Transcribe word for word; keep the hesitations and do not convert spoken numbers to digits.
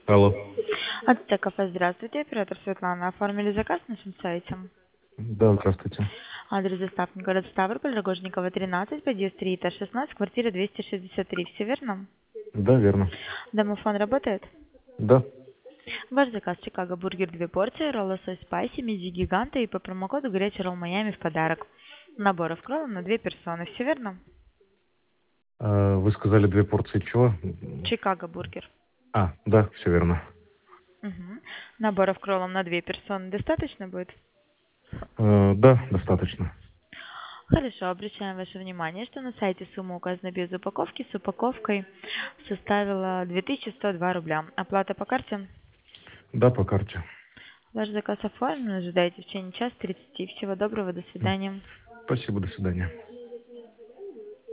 Алло. От ТКФ, здравствуйте, оператор Светлана. Оформили заказ на нашем сайте. Да, здравствуйте. Адрес доставки город Ставрополь, Рогожникова, тринадцать, подъезд три, этаж шестнадцать, квартира двести шестьдесят три. Все верно? Да, верно. Домофон работает? Да. Ваш заказ Чикаго бургер две порции, ролл лосось спайси, миди гиганта и по промокоду горячий ролл Майами в подарок. Набор кроллов на две персоны. Все верно? А, вы сказали две порции чего? Чикаго бургер. А, да, все верно. Угу. Наборов кроллов на две персоны достаточно будет? А, да, достаточно. Хорошо, обращаем ваше внимание, что на сайте сумма указана без упаковки, с упаковкой составила две тысячи сто два рубля. Оплата по карте. Да, по карте. Ваш заказ оформлен, ожидайте в течение часа тридцати. Всего доброго, до М. свидания. Спасибо, до свидания.